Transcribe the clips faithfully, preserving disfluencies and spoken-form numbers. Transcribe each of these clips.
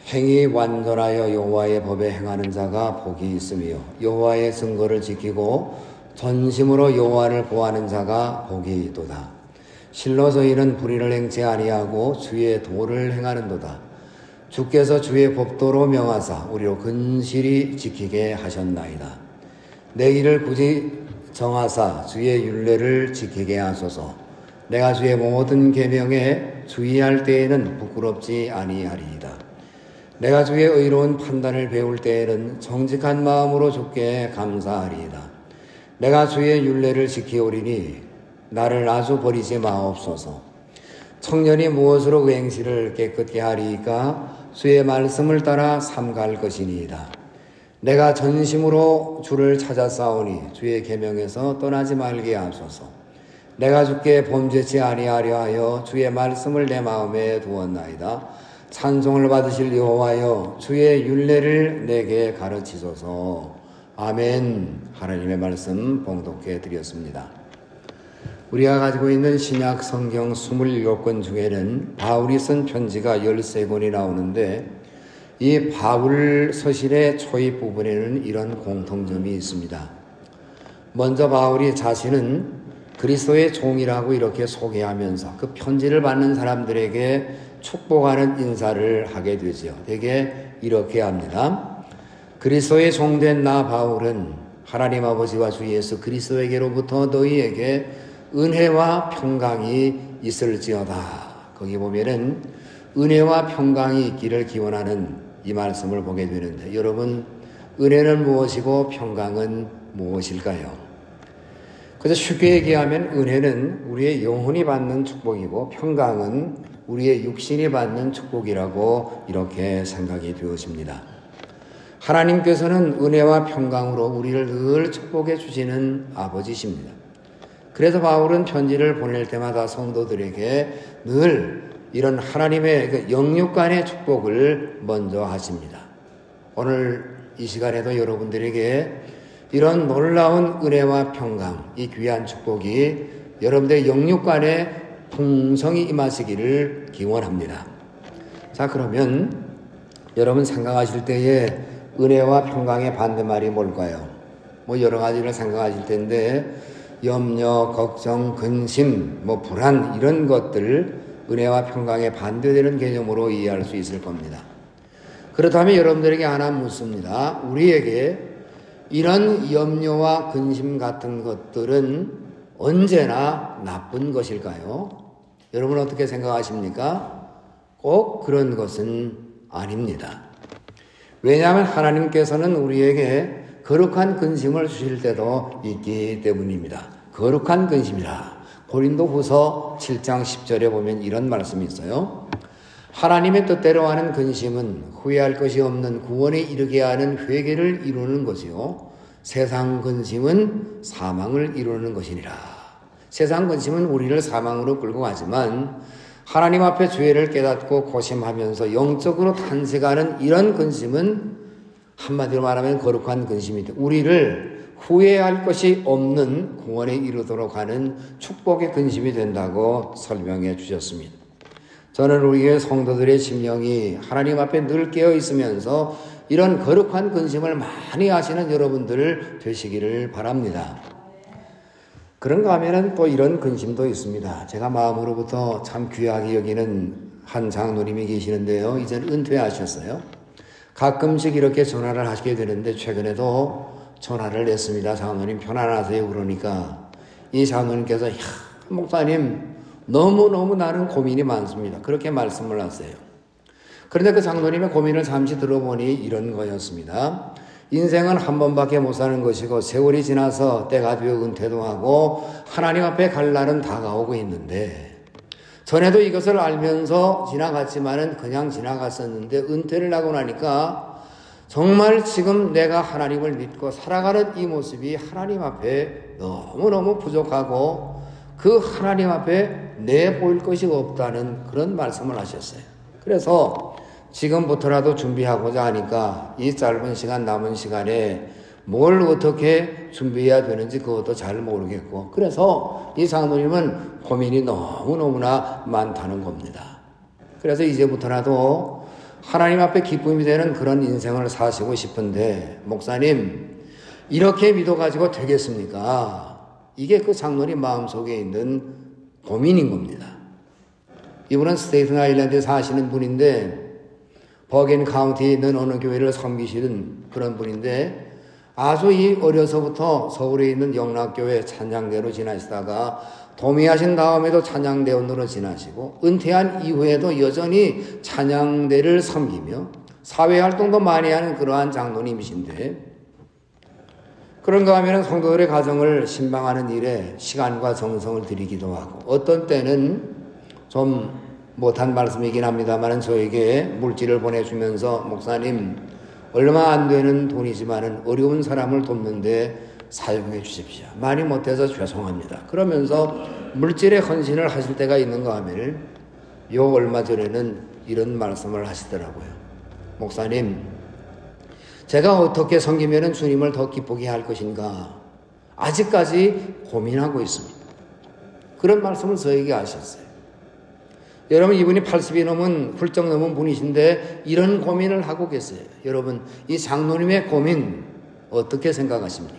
행위 완전하여 여호와의 법에 행하는 자가 복이 있으며 여호와의 증거를 지키고 전심으로 여호와를 구하는 자가 복이 있도다. 실로 저희는 불의를 행치 아니하고 주의 도를 행하는도다. 주께서 주의 법도로 명하사 우리로 근실히 지키게 하셨나이다. 내 길을 굳이 정하사 주의 율례를 지키게 하소서. 내가 주의 모든 계명에 주의할 때에는 부끄럽지 아니하리이다. 내가 주의 의로운 판단을 배울 때에는 정직한 마음으로 주께 감사하리이다. 내가 주의 율례를 지키오리니 나를 아주 버리지 마옵소서. 청년이 무엇으로 그 행실을 깨끗게 하리이까? 주의 말씀을 따라 삼갈 것이니이다. 내가 전심으로 주를 찾아 싸우니 주의 계명에서 떠나지 말게 하소서. 내가 주께 범죄치 아니하려 하여 주의 말씀을 내 마음에 두었나이다. 찬송을 받으실 여호와여, 주의 율례를 내게 가르치소서. 아멘. 하나님의 말씀 봉독해 드렸습니다. 우리가 가지고 있는 신약 성경 이십칠 권 중에는 바울이 쓴 편지가 십삼 권이 나오는데 이 바울 서신의 초입 부분에는 이런 공통점이 있습니다. 먼저 바울이 자신은 그리스도의 종이라고 이렇게 소개하면서 그 편지를 받는 사람들에게 축복하는 인사를 하게 되죠. 대개 이렇게 합니다. 그리스도의 종된 나 바울은 하나님 아버지와 주 예수 그리스도에게로부터 너희에게 은혜와 평강이 있을지어다. 거기 보면은 은혜와 평강이 있기를 기원하는 이 말씀을 보게 되는데, 여러분, 은혜는 무엇이고 평강은 무엇일까요? 그래서 쉽게 얘기하면 은혜는 우리의 영혼이 받는 축복이고 평강은 우리의 육신이 받는 축복이라고 이렇게 생각이 되어집니다. 하나님께서는 은혜와 평강으로 우리를 늘 축복해 주시는 아버지십니다. 그래서 바울은 편지를 보낼 때마다 성도들에게 늘 이런 하나님의 영육 간의 축복을 먼저 하십니다. 오늘 이 시간에도 여러분들에게 이런 놀라운 은혜와 평강, 이 귀한 축복이 여러분들의 영육 간에 풍성히 임하시기를 기원합니다. 자, 그러면 여러분 생각하실 때에 은혜와 평강의 반대말이 뭘까요? 뭐 여러 가지를 생각하실 텐데 염려, 걱정, 근심, 뭐 불안 이런 것들 은혜와 평강에 반대되는 개념으로 이해할 수 있을 겁니다. 그렇다면 여러분들에게 하나 묻습니다. 우리에게 이런 염려와 근심 같은 것들은 언제나 나쁜 것일까요? 여러분 어떻게 생각하십니까? 꼭 그런 것은 아닙니다. 왜냐하면 하나님께서는 우리에게 거룩한 근심을 주실 때도 있기 때문입니다. 거룩한 근심이라. 고린도후서 칠 장 십 절에 보면 이런 말씀이 있어요. 하나님의 뜻대로 하는 근심은 후회할 것이 없는 구원에 이르게 하는 회개를 이루는 것이요, 세상 근심은 사망을 이루는 것이니라. 세상 근심은 우리를 사망으로 끌고 가지만 하나님 앞에 죄를 깨닫고 고심하면서 영적으로 탄식하는 이런 근심은 한마디로 말하면 거룩한 근심이다. 우리를 후회할 것이 없는 구원에 이르도록 하는 축복의 근심이 된다고 설명해 주셨습니다. 저는 우리의 성도들의 심령이 하나님 앞에 늘 깨어 있으면서 이런 거룩한 근심을 많이 하시는 여러분들 되시기를 바랍니다. 그런가 하면은 또 이런 근심도 있습니다. 제가 마음으로부터 참 귀하게 여기는 한 장로님이 계시는데요. 이제는 은퇴하셨어요. 가끔씩 이렇게 전화를 하시게 되는데 최근에도 전화를 했습니다. 장로님 편안하세요? 그러니까 이 장로님께서 야, 목사님 너무너무 나는 고민이 많습니다. 그렇게 말씀을 하세요. 그런데 그 장로님의 고민을 잠시 들어보니 이런 거였습니다. 인생은 한 번밖에 못 사는 것이고 세월이 지나서 때가 되어 은퇴도 하고 하나님 앞에 갈 날은 다가오고 있는데 전에도 이것을 알면서 지나갔지만은 그냥 지나갔었는데 은퇴를 하고 나니까 정말 지금 내가 하나님을 믿고 살아가는 이 모습이 하나님 앞에 너무너무 부족하고 그 하나님 앞에 내보일 것이 없다는 그런 말씀을 하셨어요. 그래서 지금부터라도 준비하고자 하니까 이 짧은 시간 남은 시간에 뭘 어떻게 준비해야 되는지 그것도 잘 모르겠고 그래서 이 장로님은 고민이 너무너무나 많다는 겁니다. 그래서 이제부터라도 하나님 앞에 기쁨이 되는 그런 인생을 사시고 싶은데 목사님 이렇게 믿어가지고 되겠습니까? 이게 그 장로님 마음속에 있는 고민인 겁니다. 이분은 스테이튼 아일랜드에 사시는 분인데 버겐 카운티에 있는 어느 교회를 섬기시는 그런 분인데 아주 이 어려서부터 서울에 있는 영락교회 찬양대로 지나시다가 도미하신 다음에도 찬양대원으로 지나시고 은퇴한 이후에도 여전히 찬양대를 섬기며 사회활동도 많이 하는 그러한 장로님이신데 그런가 하면 성도들의 가정을 신방하는 일에 시간과 정성을 들이기도 하고 어떤 때는 좀 못한 말씀이긴 합니다만 저에게 물질을 보내주면서 목사님 얼마 안 되는 돈이지만 어려운 사람을 돕는데 사용해 주십시오. 많이 못해서 죄송합니다. 그러면서 물질에 헌신을 하실 때가 있는가 하면 요 얼마 전에는 이런 말씀을 하시더라고요. 목사님 제가 어떻게 섬기면 주님을 더 기쁘게 할 것인가 아직까지 고민하고 있습니다. 그런 말씀을 저에게 하셨어요. 여러분 이분이 팔십이 넘은 훌쩍 넘은 분이신데 이런 고민을 하고 계세요. 여러분 이 장로님의 고민 어떻게 생각하십니까?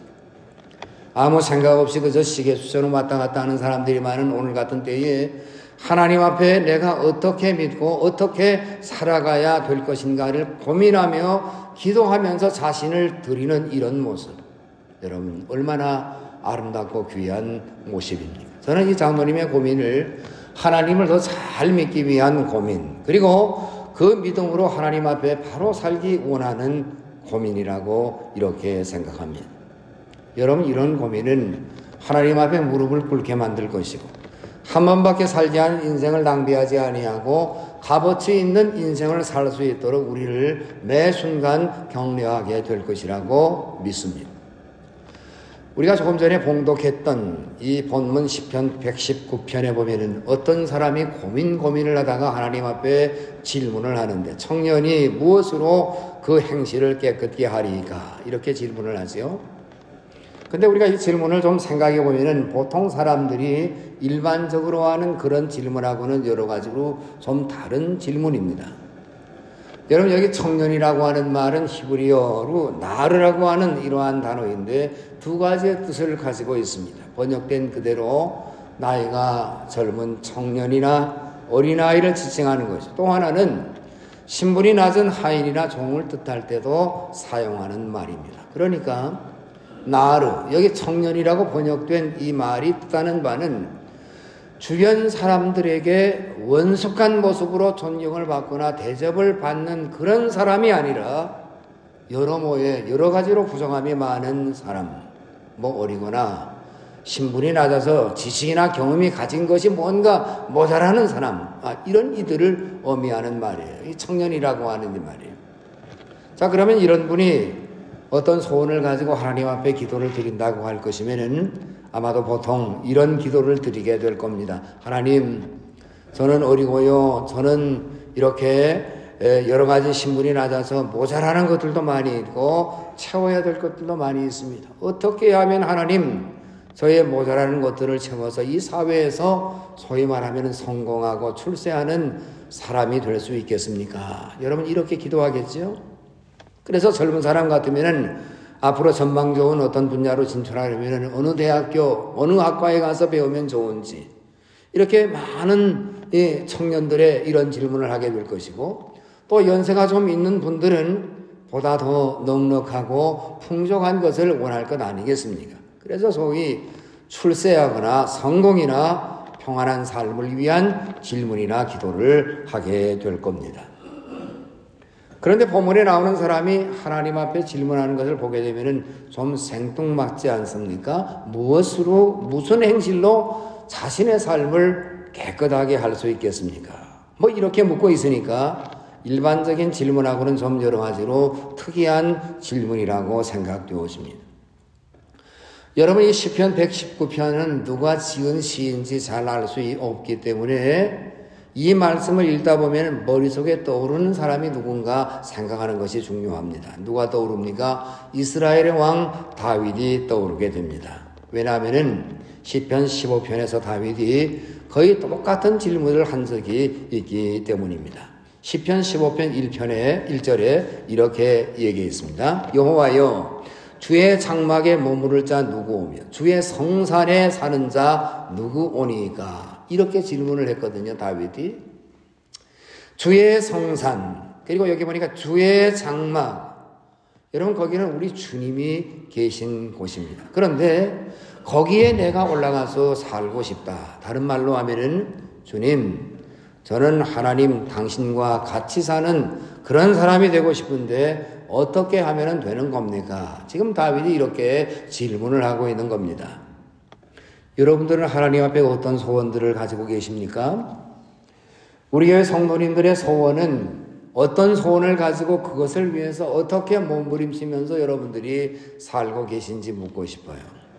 아무 생각 없이 그저 시계수처럼 왔다 갔다 하는 사람들이 많은 오늘 같은 때에 하나님 앞에 내가 어떻게 믿고 어떻게 살아가야 될 것인가를 고민하며 기도하면서 자신을 드리는 이런 모습 여러분 얼마나 아름답고 귀한 모습입니까? 저는 이 장로님의 고민을 하나님을 더 잘 믿기 위한 고민 그리고 그 믿음으로 하나님 앞에 바로 살기 원하는 고민이라고 이렇게 생각합니다. 여러분 이런 고민은 하나님 앞에 무릎을 꿇게 만들 것이고 한 번밖에 살지 않은 인생을 낭비하지 아니하고 값어치 있는 인생을 살 수 있도록 우리를 매 순간 격려하게 될 것이라고 믿습니다. 우리가 조금 전에 봉독했던 이 본문 시편 백십구 편에 보면은 어떤 사람이 고민 고민을 하다가 하나님 앞에 질문을 하는데 청년이 무엇으로 그 행실을 깨끗게 하리까 이렇게 질문을 하죠. 근데 우리가 이 질문을 좀 생각해 보면은 보통 사람들이 일반적으로 하는 그런 질문하고는 여러 가지로 좀 다른 질문입니다. 여러분 여기 청년이라고 하는 말은 히브리어로 나르라고 하는 이러한 단어인데 두 가지의 뜻을 가지고 있습니다. 번역된 그대로 나이가 젊은 청년이나 어린아이를 지칭하는 것이죠. 또 하나는 신분이 낮은 하인이나 종을 뜻할 때도 사용하는 말입니다. 그러니까 나르 여기 청년이라고 번역된 이 말이 뜻하는 바는 주변 사람들에게 원숙한 모습으로 존경을 받거나 대접을 받는 그런 사람이 아니라 여러모의 여러 가지로 부정함이 많은 사람, 뭐 어리거나 신분이 낮아서 지식이나 경험이 가진 것이 뭔가 모자라는 사람, 아, 이런 이들을 의미하는 말이에요. 이 청년이라고 하는 이 말이에요. 자, 그러면 이런 분이 어떤 소원을 가지고 하나님 앞에 기도를 드린다고 할 것이면은 아마도 보통 이런 기도를 드리게 될 겁니다. 하나님, 저는 어리고요. 저는 이렇게 여러 가지 신분이 낮아서 모자라는 것들도 많이 있고 채워야 될 것들도 많이 있습니다. 어떻게 하면 하나님, 저의 모자라는 것들을 채워서 이 사회에서 소위 말하면 성공하고 출세하는 사람이 될 수 있겠습니까? 여러분 이렇게 기도하겠죠? 그래서 젊은 사람 같으면은 앞으로 전망 좋은 어떤 분야로 진출하려면 어느 대학교, 어느 학과에 가서 배우면 좋은지 이렇게 많은 청년들의 이런 질문을 하게 될 것이고 또 연세가 좀 있는 분들은 보다 더 넉넉하고 풍족한 것을 원할 것 아니겠습니까? 그래서 소위 출세하거나 성공이나 평안한 삶을 위한 질문이나 기도를 하게 될 겁니다. 그런데 본문에 나오는 사람이 하나님 앞에 질문하는 것을 보게 되면 좀 생뚱맞지 않습니까? 무엇으로, 무슨 행실로 자신의 삶을 깨끗하게 할 수 있겠습니까? 뭐 이렇게 묻고 있으니까 일반적인 질문하고는 좀 여러 가지로 특이한 질문이라고 생각되어집니다. 여러분 이 시편 백십구 편은 누가 지은 시인지 잘 알 수 없기 때문에 이 말씀을 읽다 보면 머릿속에 떠오르는 사람이 누군가 생각하는 것이 중요합니다. 누가 떠오릅니까? 이스라엘의 왕 다윗이 떠오르게 됩니다. 왜냐하면 시편 십오 편에서 다윗이 거의 똑같은 질문을 한 적이 있기 때문입니다. 시편 십오 편 일 편에 일 절에 이렇게 얘기했습니다. 여호와여, 주의 장막에 머무를 자 누구 오며 주의 성산에 사는 자 누구 오니까? 이렇게 질문을 했거든요, 다윗이. 주의 성산, 그리고 여기 보니까 주의 장막. 여러분, 거기는 우리 주님이 계신 곳입니다. 그런데 거기에 내가 올라가서 살고 싶다. 다른 말로 하면은, 주님, 저는 하나님 당신과 같이 사는 그런 사람이 되고 싶은데 어떻게 하면 되는 겁니까? 지금 다윗이 이렇게 질문을 하고 있는 겁니다. 여러분들은 하나님 앞에 어떤 소원들을 가지고 계십니까? 우리 교회 성도님들의 소원은 어떤 소원을 가지고 그것을 위해서 어떻게 몸부림치면서 여러분들이 살고 계신지 묻고 싶어요.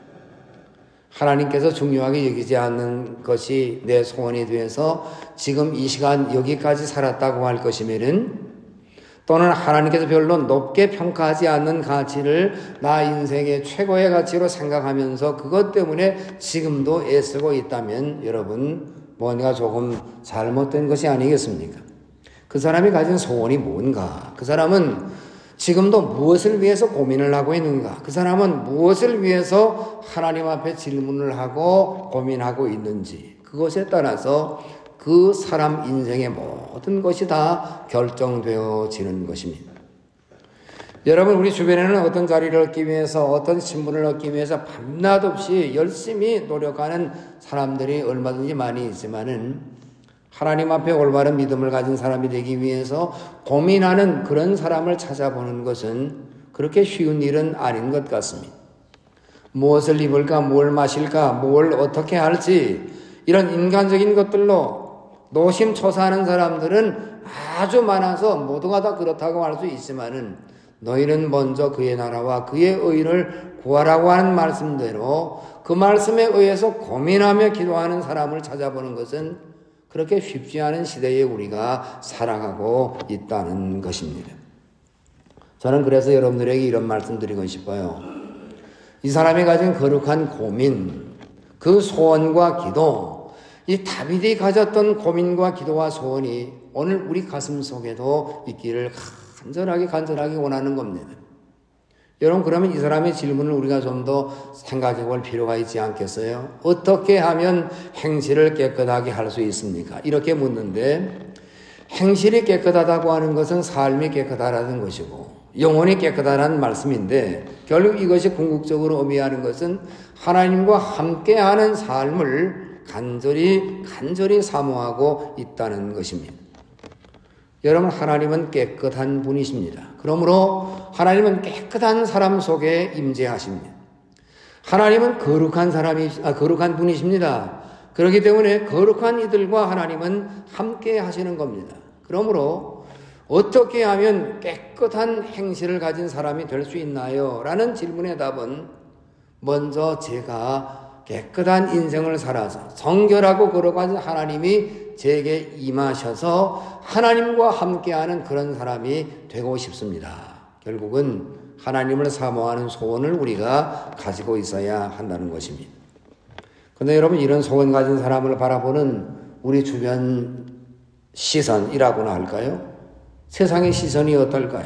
하나님께서 중요하게 여기지 않는 것이 내 소원이 되어서 지금 이 시간 여기까지 살았다고 할 것이면은, 또는 하나님께서 별로 높게 평가하지 않는 가치를 나 인생의 최고의 가치로 생각하면서 그것 때문에 지금도 애쓰고 있다면 여러분, 뭔가 조금 잘못된 것이 아니겠습니까? 그 사람이 가진 소원이 뭔가? 그 사람은 지금도 무엇을 위해서 고민을 하고 있는가? 그 사람은 무엇을 위해서 하나님 앞에 질문을 하고 고민하고 있는지, 그것에 따라서 그 사람 인생의 모든 것이 다 결정되어지는 것입니다. 여러분, 우리 주변에는 어떤 자리를 얻기 위해서, 어떤 신분을 얻기 위해서 밤낮 없이 열심히 노력하는 사람들이 얼마든지 많이 있지만은, 하나님 앞에 올바른 믿음을 가진 사람이 되기 위해서 고민하는 그런 사람을 찾아보는 것은 그렇게 쉬운 일은 아닌 것 같습니다. 무엇을 입을까, 뭘 마실까, 뭘 어떻게 할지, 이런 인간적인 것들로 노심초사하는 사람들은 아주 많아서 모두가 다 그렇다고 할 수 있지만은, 너희는 먼저 그의 나라와 그의 의를 구하라고 하는 말씀대로 그 말씀에 의해서 고민하며 기도하는 사람을 찾아보는 것은 그렇게 쉽지 않은 시대에 우리가 살아가고 있다는 것입니다. 저는 그래서 여러분들에게 이런 말씀 드리고 싶어요. 이 사람이 가진 거룩한 고민, 그 소원과 기도, 이 다윗이 가졌던 고민과 기도와 소원이 오늘 우리 가슴 속에도 있기를 간절하게 간절하게 원하는 겁니다. 여러분, 그러면 이 사람의 질문을 우리가 좀 더 생각해 볼 필요가 있지 않겠어요? 어떻게 하면 행실을 깨끗하게 할 수 있습니까? 이렇게 묻는데, 행실이 깨끗하다고 하는 것은 삶이 깨끗하다는 것이고 영혼이 깨끗하다는 말씀인데, 결국 이것이 궁극적으로 의미하는 것은 하나님과 함께하는 삶을 간절히 간절히 사모하고 있다는 것입니다. 여러분, 하나님은 깨끗한 분이십니다. 그러므로 하나님은 깨끗한 사람 속에 임재하십니다. 하나님은 거룩한 사람이, 아, 거룩한 분이십니다. 그렇기 때문에 거룩한 이들과 하나님은 함께 하시는 겁니다. 그러므로 어떻게 하면 깨끗한 행실을 가진 사람이 될 수 있나요? 라는 질문의 답은, 먼저 제가 깨끗한 인생을 살아서 정결하고 거룩한 하나님이 제게 임하셔서 하나님과 함께하는 그런 사람이 되고 싶습니다. 결국은 하나님을 사모하는 소원을 우리가 가지고 있어야 한다는 것입니다. 그런데 여러분, 이런 소원 가진 사람을 바라보는 우리 주변 시선이라고나 할까요? 세상의 시선이 어떨까요?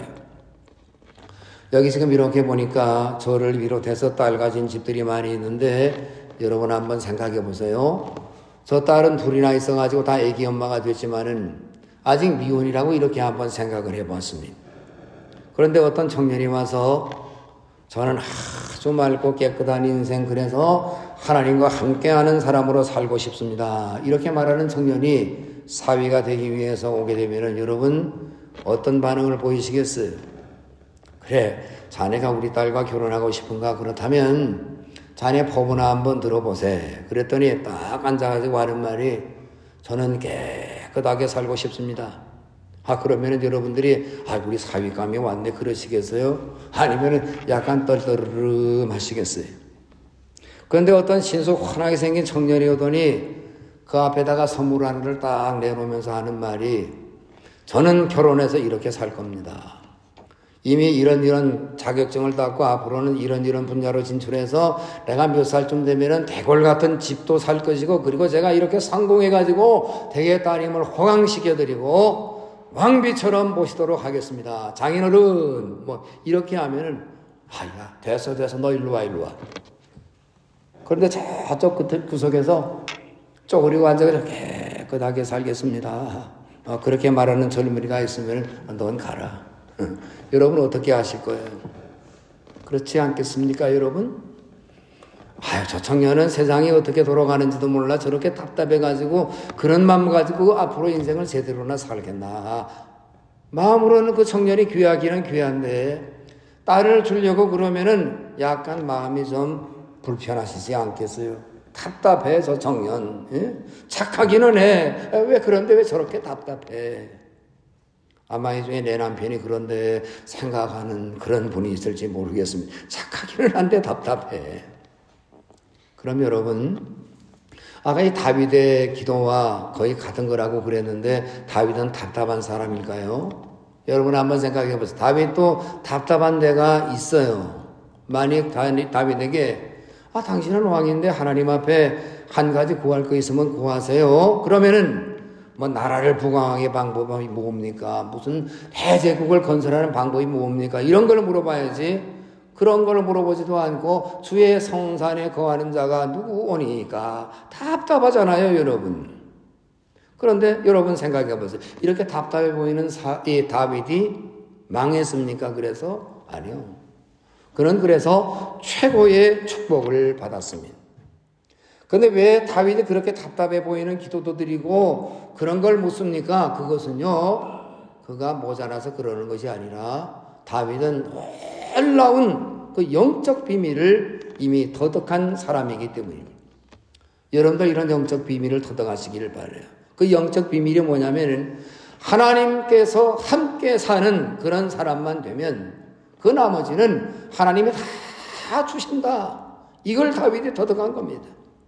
여기 지금 이렇게 보니까 저를 비롯해서 딸 가진 집들이 많이 있는데, 여러분 한번 생각해 보세요. 저 딸은 둘이나 있어가지고 다 애기 엄마가 됐지만은 아직 미혼이라고 이렇게 한번 생각을 해봤습니다. 그런데 어떤 청년이 와서 저는 아주 맑고 깨끗한 인생, 그래서 하나님과 함께하는 사람으로 살고 싶습니다, 이렇게 말하는 청년이 사위가 되기 위해서 오게 되면은 여러분 어떤 반응을 보이시겠어요? 그래, 자네가 우리 딸과 결혼하고 싶은가? 그렇다면 자네 포부나 한번 들어보세. 그랬더니 딱 앉아가지고 하는 말이, 저는 깨끗하게 살고 싶습니다. 아, 그러면은 여러분들이, 아, 우리 사위감이 왔네, 그러시겠어요? 아니면은 약간 떨떠름 하시겠어요? 그런데 어떤 신속 환하게 생긴 청년이 오더니 그 앞에다가 선물 하나를 딱 내놓으면서 하는 말이, 저는 결혼해서 이렇게 살 겁니다. 이미 이런 이런 자격증을 땄고 앞으로는 이런 이런 분야로 진출해서 내가 몇 살쯤 되면은 대골 같은 집도 살 것이고, 그리고 제가 이렇게 성공해가지고 대개 따님을 호강시켜드리고 왕비처럼 모시도록 하겠습니다. 장인어른 뭐 이렇게 하면은 아야 됐어 됐어 너 일로 와 일로 와. 그런데 저쪽 끝 구석에서 쪼그리고 앉아 깨끗하게 살겠습니다. 어, 그렇게 말하는 젊은이가 있으면 넌 가라. 응. 여러분 어떻게 하실 거예요? 그렇지 않겠습니까 여러분? 아유 저 청년은 세상이 어떻게 돌아가는지도 몰라 저렇게 답답해가지고 그런 마음 가지고 앞으로 인생을 제대로나 살겠나. 마음으로는 그 청년이 귀하기는 귀한데 딸을 주려고 그러면은 약간 마음이 좀 불편하시지 않겠어요? 답답해 저 청년. 예? 착하기는 해. 왜 그런데 왜 저렇게 답답해? 아마 이 중에 내 남편이 그런데 생각하는 그런 분이 있을지 모르겠습니다. 착하기는 한데 답답해. 그럼 여러분 아까 이 다윗의 기도와 거의 같은 거라고 그랬는데 다윗은 답답한 사람일까요? 여러분 한번 생각해 보세요. 다윗도 답답한 데가 있어요. 만약 다윗에게 아 당신은 왕인데 하나님 앞에 한 가지 구할 거 있으면 구하세요. 그러면은 뭐 나라를 부강하게 방법이 뭡니까? 무슨 대제국을 건설하는 방법이 뭡니까? 이런 걸 물어봐야지. 그런 걸 물어보지도 않고 주의 성산에 거하는 자가 누구오니까 답답하잖아요 여러분. 그런데 여러분 생각해 보세요. 이렇게 답답해 보이는 사, 이 다윗이 망했습니까? 그래서 아니요. 그는 그래서 최고의 축복을 받았습니다. 그런데 왜 다윗이 그렇게 답답해 보이는 기도도 드리고 그런 걸 묻습니까? 그것은요 그가 모자라서 그러는 것이 아니라 다윗은 놀라운 그 영적 비밀을 이미 터득한 사람이기 때문입니다. 여러분들 이런 영적 비밀을 터득하시기를 바라요. 그 영적 비밀이 뭐냐면 하나님께서 함께 사는 그런 사람만 되면 그 나머지는 하나님이 다 주신다. 이걸 다윗이 터득한 겁니다.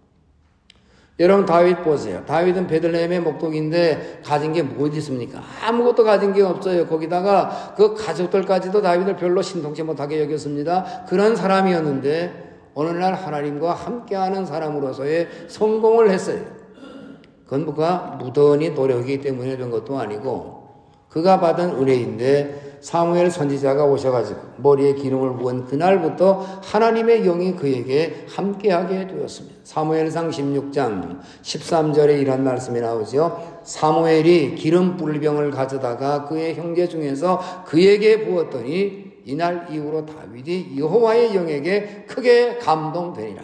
여러분 다윗 보세요. 다윗은 베들레헴의 목독인데 가진 게 뭐 있습니까? 아무것도 가진 게 없어요. 거기다가 그 가족들까지도 다윗을 별로 신통치 못하게 여겼습니다. 그런 사람이었는데 어느 날 하나님과 함께하는 사람으로서의 성공을 했어요. 그건 그가 무던히 노력이기 때문에 된 것도 아니고 그가 받은 은혜인데 사무엘 선지자가 오셔가지고 머리에 기름을 부은 그날부터 하나님의 영이 그에게 함께하게 되었습니다. 사무엘상 십육 장 십삼 절에 이런 말씀이 나오죠. 사무엘이 기름 불병을 가져다가 그의 형제 중에서 그에게 부었더니 이날 이후로 다윗이 여호와의 영에게 크게 감동되니라.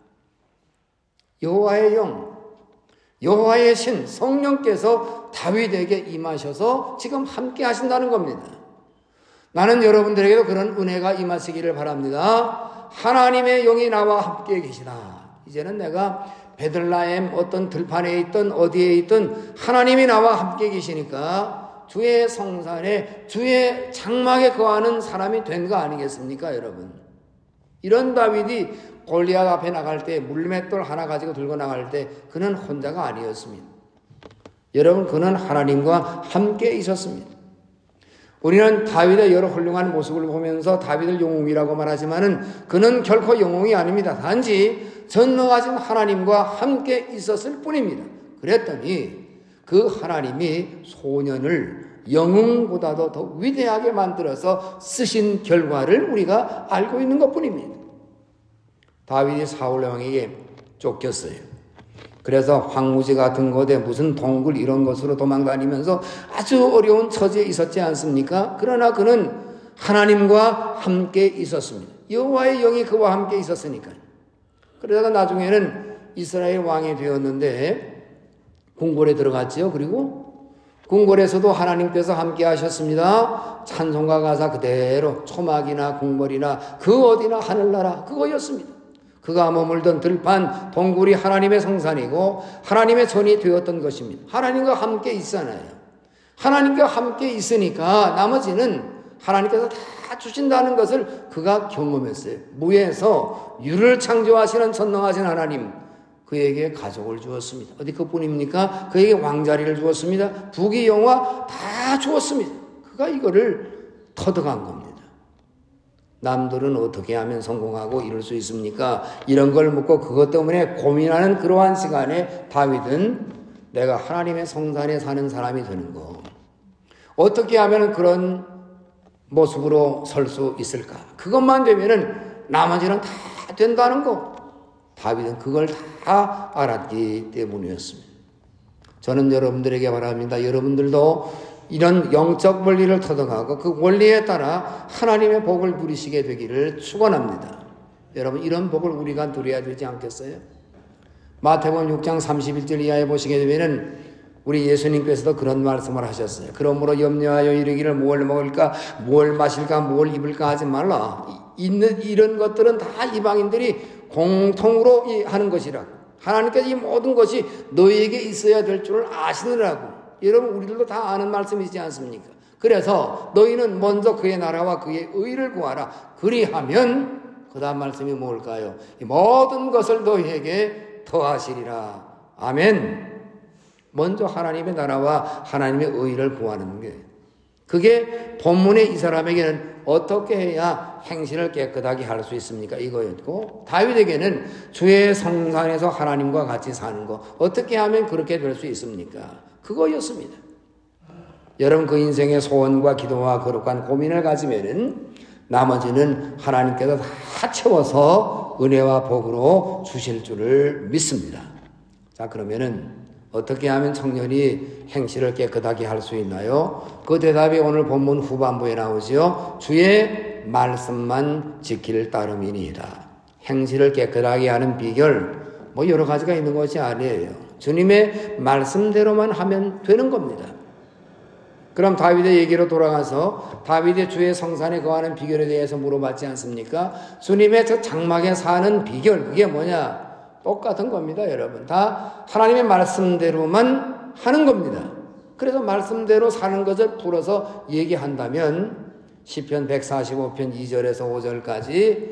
여호와의 영, 여호와의 신 성령께서 다윗에게 임하셔서 지금 함께 하신다는 겁니다. 나는 여러분들에게도 그런 은혜가 임하시기를 바랍니다. 하나님의 영이 나와 함께 계시다. 이제는 내가 베들레헴 어떤 들판에 있든 어디에 있든 하나님이 나와 함께 계시니까 주의 성산에 주의 장막에 거하는 사람이 된 거 아니겠습니까 여러분? 이런 다윗이 골리앗 앞에 나갈 때 물맷돌 하나 가지고 들고 나갈 때 그는 혼자가 아니었습니다. 여러분 그는 하나님과 함께 있었습니다. 우리는 다윗의 여러 훌륭한 모습을 보면서 다윗을 영웅이라고 말하지만은 그는 결코 영웅이 아닙니다. 단지 전능하신 하나님과 함께 있었을 뿐입니다. 그랬더니 그 하나님이 소년을 영웅보다도 더 위대하게 만들어서 쓰신 결과를 우리가 알고 있는 것뿐입니다. 다윗이 사울 왕에게 쫓겼어요. 그래서 황무지 같은 곳에 무슨 동굴 이런 것으로 도망다니면서 아주 어려운 처지에 있었지 않습니까? 그러나 그는 하나님과 함께 있었습니다. 여호와의 영이 그와 함께 있었으니까요. 그러다가 나중에는 이스라엘 왕이 되었는데 궁궐에 들어갔지요. 그리고 궁궐에서도 하나님께서 함께 하셨습니다. 찬송가 가사 그대로 초막이나 궁궐이나 그 어디나 하늘나라 그거였습니다. 그가 머물던 들판 동굴이 하나님의 성산이고 하나님의 전이 되었던 것입니다. 하나님과 함께 있잖아요. 하나님과 함께 있으니까 나머지는 하나님께서 다 주신다는 것을 그가 경험했어요. 무에서 유를 창조하시는 전능하신 하나님 그에게 가족을 주었습니다. 어디 그뿐입니까? 그에게 왕자리를 주었습니다. 부귀 영화 다 주었습니다. 그가 이거를 터득한 겁니다. 남들은 어떻게 하면 성공하고 이룰 수 있습니까? 이런 걸 묻고 그것 때문에 고민하는 그러한 시간에 다윗은 내가 하나님의 성산에 사는 사람이 되는 거. 어떻게 하면 그런 모습으로 설 수 있을까? 그것만 되면은 나머지는 다 된다는 거. 다윗은 그걸 다 알았기 때문이었습니다. 저는 여러분들에게 바랍니다. 여러분들도 이런 영적 원리를 터득하고 그 원리에 따라 하나님의 복을 누리시게 되기를 축원합니다. 여러분, 이런 복을 우리가 누려야 되지 않겠어요? 마태복음 육 장 삼십일 절 이하에 보시게 되면은 우리 예수님께서도 그런 말씀을 하셨어요. 그러므로 염려하여 이르기를 뭘 먹을까, 뭘 마실까, 뭘 입을까 하지 말라. 있는 이런 것들은 다 이방인들이 공통으로 하는 것이라고. 하나님께서 이 모든 것이 너희에게 있어야 될 줄을 아시느라고. 여러분, 우리들도 다 아는 말씀이지 않습니까? 그래서 너희는 먼저 그의 나라와 그의 의를 구하라. 그리하면 그 다음 말씀이 뭘까요? 이 모든 것을 너희에게 더하시리라. 아멘. 먼저 하나님의 나라와 하나님의 의를 구하는 게, 그게 본문의 이 사람에게는 어떻게 해야 행실을 깨끗하게 할 수 있습니까? 이거였고, 다윗에게는 주의 성산에서 하나님과 같이 사는 거, 어떻게 하면 그렇게 될 수 있습니까? 그거였습니다. 여러분, 그 인생의 소원과 기도와 거룩한 고민을 가지면은 나머지는 하나님께서 다 채워서 은혜와 복으로 주실 줄을 믿습니다. 자, 그러면은 어떻게 하면 청년이 행실을 깨끗하게 할 수 있나요? 그 대답이 오늘 본문 후반부에 나오죠. 주의 말씀만 지킬 따름이니이다. 행실을 깨끗하게 하는 비결, 뭐 여러 가지가 있는 것이 아니에요. 주님의 말씀대로만 하면 되는 겁니다. 그럼 다윗의 얘기로 돌아가서 다윗의 주의 성산에 거하는 비결에 대해서 물어봤지 않습니까? 주님의 저 장막에 사는 비결, 그게 뭐냐? 똑같은 겁니다, 여러분. 다 하나님의 말씀대로만 하는 겁니다. 그래서 말씀대로 사는 것을 풀어서 얘기한다면 시편 백사십오 편 이 절에서 오 절까지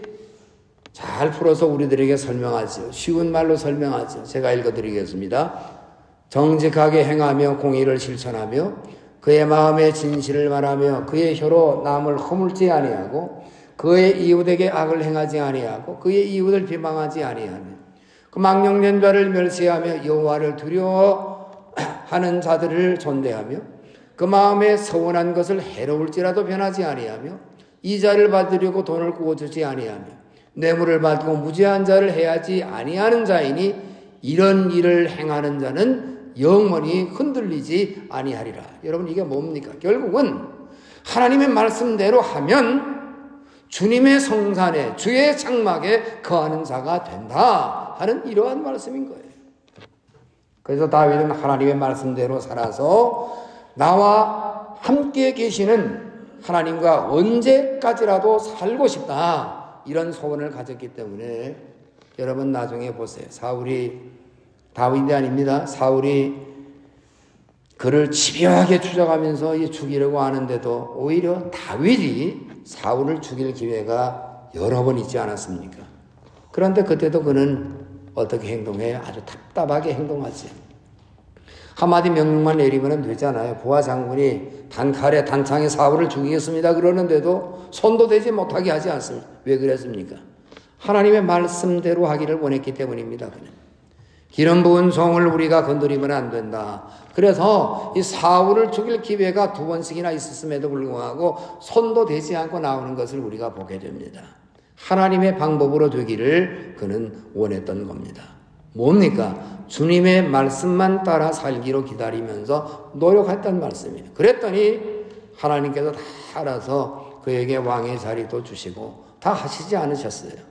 잘 풀어서 우리들에게 설명하죠. 쉬운 말로 설명하죠. 제가 읽어드리겠습니다. 정직하게 행하며 공의를 실천하며 그의 마음에 진실을 말하며 그의 혀로 남을 허물지 아니하고 그의 이웃에게 악을 행하지 아니하고 그의 이웃을 비방하지 아니하며 그 망령된 자를 멸시하며 여호와를 두려워하는 자들을 존대하며 그 마음에 서운한 것을 해로울지라도 변하지 아니하며 이자를 받으려고 돈을 구워주지 아니하며 뇌물을 받고 무죄한 자를 해하지 아니하는 자이니 이런 일을 행하는 자는 영원히 흔들리지 아니하리라. 여러분, 이게 뭡니까? 결국은 하나님의 말씀대로 하면 주님의 성산에 주의 장막에 거하는 자가 된다 하는 이러한 말씀인 거예요. 그래서 다윗은 하나님의 말씀대로 살아서 나와 함께 계시는 하나님과 언제까지라도 살고 싶다 이런 소원을 가졌기 때문에 여러분 나중에 보세요. 사울이 다윗이 아닙니다. 사울이 그를 집요하게 추적하면서 죽이려고 하는데도 오히려 다윗이 사울을 죽일 기회가 여러 번 있지 않았습니까? 그런데 그때도 그는 어떻게 행동해요? 아주 답답하게 행동하지. 한마디 명령만 내리면 되잖아요. 부하 장군이 단칼에 단창에 사울을 죽이겠습니다 그러는데도 손도 대지 못하게 하지 않습니다. 왜 그랬습니까? 하나님의 말씀대로 하기를 원했기 때문입니다. 그는. 기름 부은 종을 우리가 건드리면 안 된다. 그래서 이 사울을 죽일 기회가 두 번씩이나 있었음에도 불구하고 손도 대지 않고 나오는 것을 우리가 보게 됩니다. 하나님의 방법으로 되기를 그는 원했던 겁니다. 뭡니까? 주님의 말씀만 따라 살기로 기다리면서 노력했던 말씀이에요. 그랬더니 하나님께서 다 알아서 그에게 왕의 자리도 주시고 다 하시지 않으셨어요.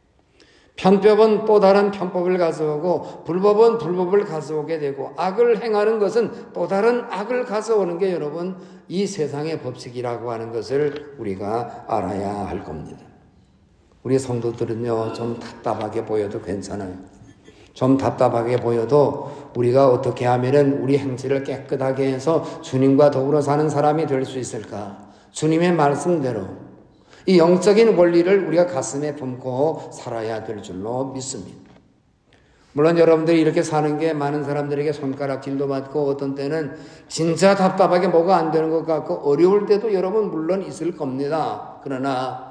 편법은 또 다른 편법을 가져오고 불법은 불법을 가져오게 되고 악을 행하는 것은 또 다른 악을 가져오는 게 여러분 이 세상의 법칙이라고 하는 것을 우리가 알아야 할 겁니다. 우리 성도들은요 좀 답답하게 보여도 괜찮아요. 좀 답답하게 보여도 우리가 어떻게 하면은 우리 행실을 깨끗하게 해서 주님과 더불어 사는 사람이 될 수 있을까? 주님의 말씀대로 이 영적인 원리를 우리가 가슴에 품고 살아야 될 줄로 믿습니다. 물론 여러분들이 이렇게 사는 게 많은 사람들에게 손가락질도 받고 어떤 때는 진짜 답답하게 뭐가 안 되는 것 같고 어려울 때도 여러분 물론 있을 겁니다. 그러나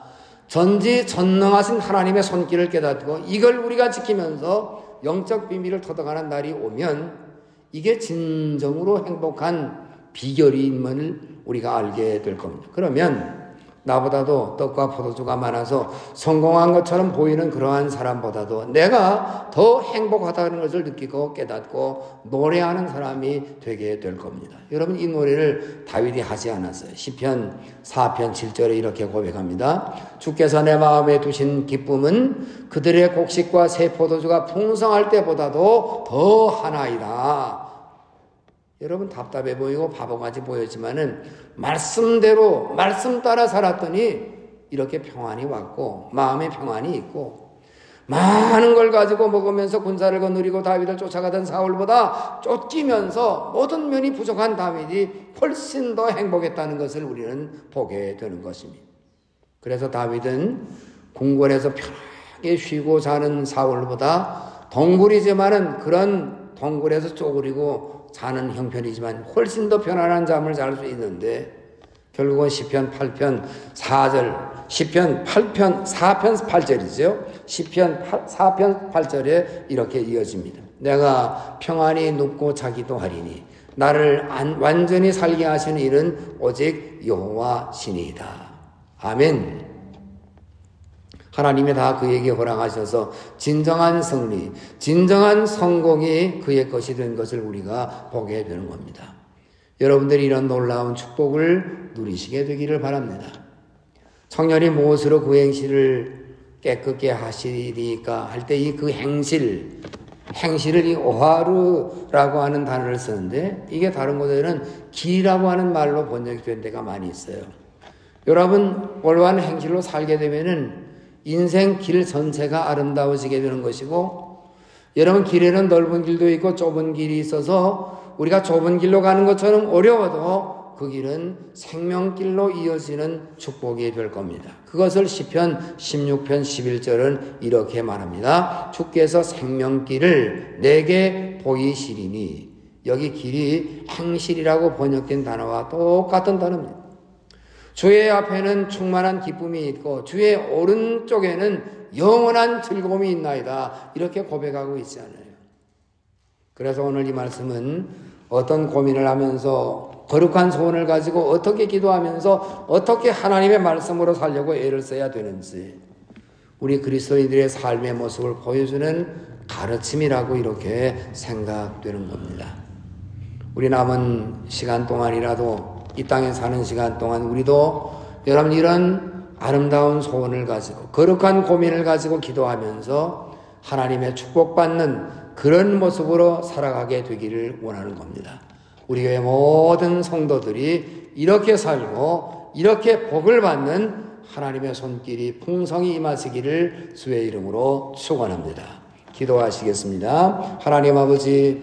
전지전능하신 하나님의 손길을 깨닫고 이걸 우리가 지키면서 영적 비밀을 터득하는 날이 오면 이게 진정으로 행복한 비결임을 우리가 알게 될 겁니다. 그러면 나보다도 떡과 포도주가 많아서 성공한 것처럼 보이는 그러한 사람보다도 내가 더 행복하다는 것을 느끼고 깨닫고 노래하는 사람이 되게 될 겁니다. 여러분, 이 노래를 다윗이 하지 않았어요. 시편 사 편 칠 절에 이렇게 고백합니다. 주께서 내 마음에 두신 기쁨은 그들의 곡식과 새 포도주가 풍성할 때보다도 더 하나이다. 여러분, 답답해 보이고 바보같이 보였지만은 말씀대로 말씀 따라 살았더니 이렇게 평안이 왔고 마음의 평안이 있고, 많은 걸 가지고 먹으면서 군사를 거느리고 다윗을 쫓아가던 사울보다 쫓기면서 모든 면이 부족한 다윗이 훨씬 더 행복했다는 것을 우리는 보게 되는 것입니다. 그래서 다윗은 궁궐에서 편하게 쉬고 자는 사울보다 동굴이지만은 그런 동굴에서 쪼그리고 자는 형편이지만 훨씬 더 편안한 잠을 잘 수 있는데, 결국은 시편 팔 편 사 절, 시편 팔 편 사 편 팔 절이죠. 시편 사 편 팔 절에 이렇게 이어집니다. 내가 평안히 눕고 자기도 하리니 나를 안, 완전히 살게 하시는 이는 오직 여호와 신이다. 아멘. 하나님이 다 그에게 허락하셔서 진정한 승리, 진정한 성공이 그의 것이 된 것을 우리가 보게 되는 겁니다. 여러분들이 이런 놀라운 축복을 누리시게 되기를 바랍니다. 청년이 무엇으로 그 행실을 깨끗게 하시리까 할 때 이 그 행실, 행실을 이 오하르라고 하는 단어를 쓰는데, 이게 다른 곳에는 길이라고 하는 말로 번역이 된 데가 많이 있어요. 여러분, 올바른 행실로 살게 되면은 인생 길 전체가 아름다워지게 되는 것이고, 여러분, 길에는 넓은 길도 있고 좁은 길이 있어서 우리가 좁은 길로 가는 것처럼 어려워도 그 길은 생명길로 이어지는 축복이 될 겁니다. 그것을 시편 십육 편 십일 절은 이렇게 말합니다. 주께서 생명길을 내게 보이시리니, 여기 길이 행실이라고 번역된 단어와 똑같은 단어입니다. 주의 앞에는 충만한 기쁨이 있고 주의 오른쪽에는 영원한 즐거움이 있나이다. 이렇게 고백하고 있지 않아요. 그래서 오늘 이 말씀은 어떤 고민을 하면서 거룩한 소원을 가지고 어떻게 기도하면서 어떻게 하나님의 말씀으로 살려고 애를 써야 되는지, 우리 그리스도인들의 삶의 모습을 보여주는 가르침이라고 이렇게 생각되는 겁니다. 우리 남은 시간 동안이라도, 이 땅에 사는 시간 동안 우리도 여러분 이런 아름다운 소원을 가지고 거룩한 고민을 가지고 기도하면서 하나님의 축복받는 그런 모습으로 살아가게 되기를 원하는 겁니다. 우리 교회 모든 성도들이 이렇게 살고 이렇게 복을 받는 하나님의 손길이 풍성히 임하시기를 주의 이름으로 축원합니다. 기도하시겠습니다. 하나님 아버지,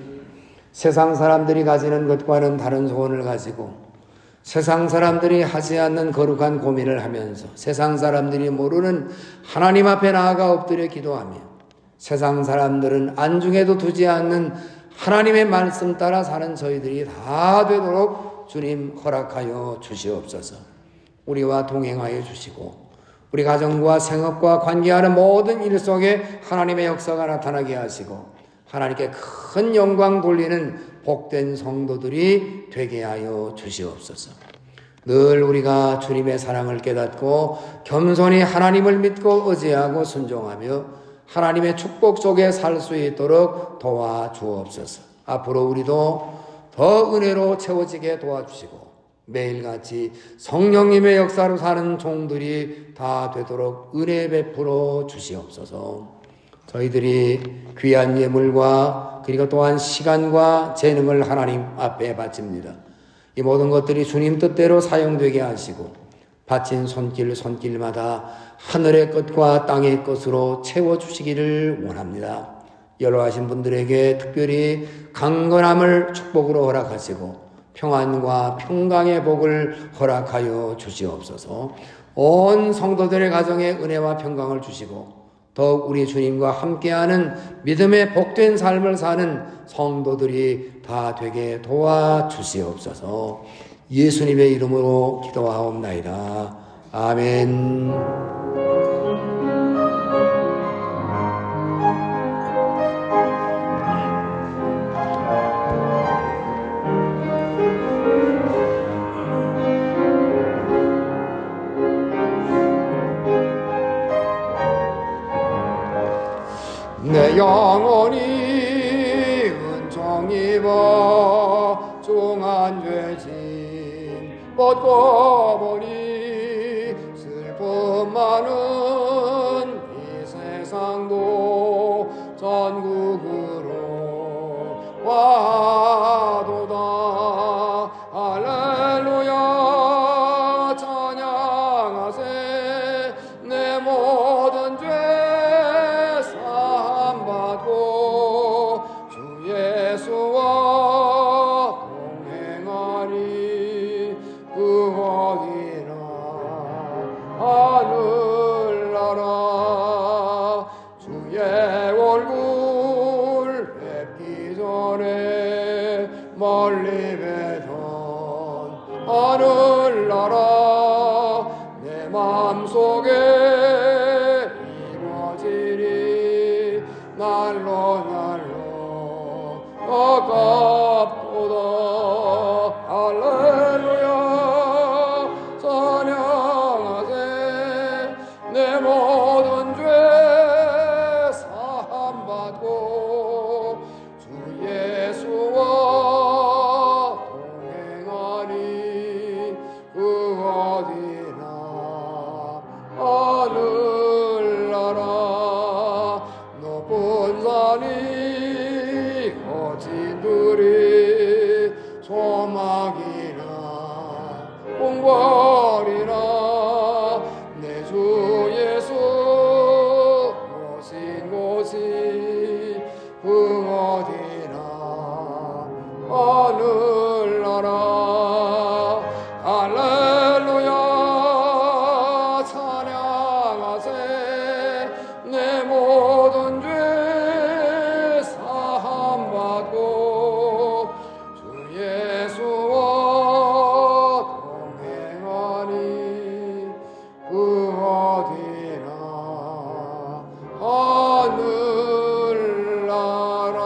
세상 사람들이 가지는 것과는 다른 소원을 가지고 세상 사람들이 하지 않는 거룩한 고민을 하면서 세상 사람들이 모르는 하나님 앞에 나아가 엎드려 기도하며 세상 사람들은 안중에도 두지 않는 하나님의 말씀 따라 사는 저희들이 다 되도록 주님 허락하여 주시옵소서. 우리와 동행하여 주시고 우리 가정과 생업과 관계하는 모든 일 속에 하나님의 역사가 나타나게 하시고 하나님께 큰 영광 돌리는 복된 성도들이 되게 하여 주시옵소서. 늘 우리가 주님의 사랑을 깨닫고 겸손히 하나님을 믿고 의지하고 순종하며 하나님의 축복 속에 살 수 있도록 도와주옵소서. 앞으로 우리도 더 은혜로 채워지게 도와주시고 매일같이 성령님의 역사로 사는 종들이 다 되도록 은혜 베풀어 주시옵소서. 저희들이 귀한 예물과 그리고 또한 시간과 재능을 하나님 앞에 바칩니다. 이 모든 것들이 주님 뜻대로 사용되게 하시고 바친 손길 손길마다 하늘의 것과 땅의 것으로 채워주시기를 원합니다. 연로하신 분들에게 특별히 강건함을 축복으로 허락하시고 평안과 평강의 복을 허락하여 주시옵소서. 온 성도들의 가정에 은혜와 평강을 주시고 더욱 우리 주님과 함께하는 믿음의 복된 삶을 사는 성도들이 다 되게 도와주시옵소서. 예수님의 이름으로 기도하옵나이다. 아멘. 영원히 은총 입어 중한 죄진 벗고 보니 슬픔 많은 이 세상도 전국으로 와도다. 할렐루야 찬양하세. 내 모든 죄 사함받고 주 예수와 동행하리. 그 어디나 하늘나라. 주의 얼굴 뵙기 전에 멀리 뵈던 하늘나라 내 맘속에 이루어지리. 날로 날로 가깝도다. 할렐루야 찬양하세. 내 모든 죄 사함받고 주 예수와 동행하리. 그 어디나 하늘나라. 높은 산이 거친 들이 소막이나 공벌이나 내 주 예수 모신 곳이 그 어디나 하늘나라. 할렐루야 찬양하세. 내 모든 죄 사함받고 주 예수와 동행하니. 그 어디나 하늘나라.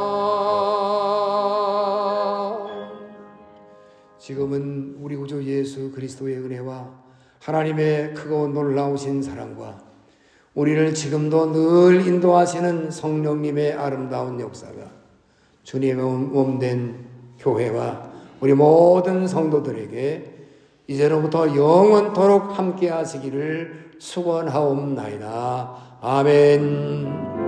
지금은 우리 구주 예수 그리스도의 은혜와 하나님의 크고 놀라우신 사랑과 우리를 지금도 늘 인도하시는 성령님의 아름다운 역사가 주님의 몸된 교회와 우리 모든 성도들에게 이제로부터 영원토록 함께 하시기를 축원하옵나이다. 아멘.